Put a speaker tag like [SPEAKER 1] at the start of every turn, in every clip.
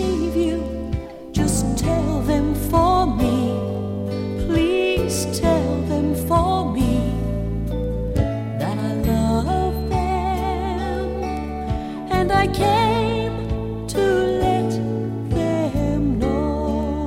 [SPEAKER 1] deceive you, just tell them for me. Please tell them for me that I love them, and I came to let them know.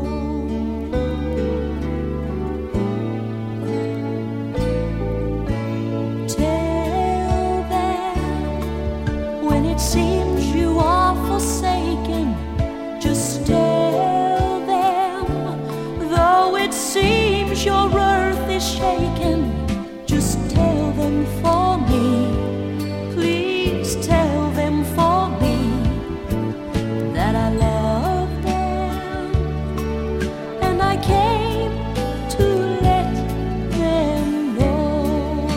[SPEAKER 1] Tell them when it seems you are forsaken, just tell them, though it seems your earth is shaken, just tell them for me. Please tell them for me that I love them, and I came to let them know.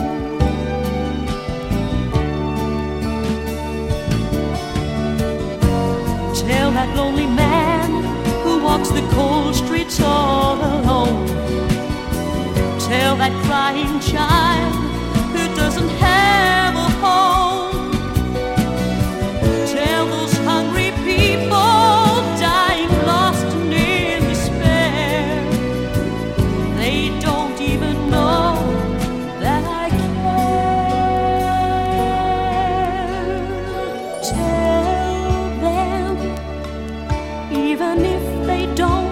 [SPEAKER 1] Tell that lonely man who walks the cold streets all alone. Tell that crying child who doesn't have a home. Tell those hungry people dying lost and in despair, they don't even know that I care. Tell them, even if they don't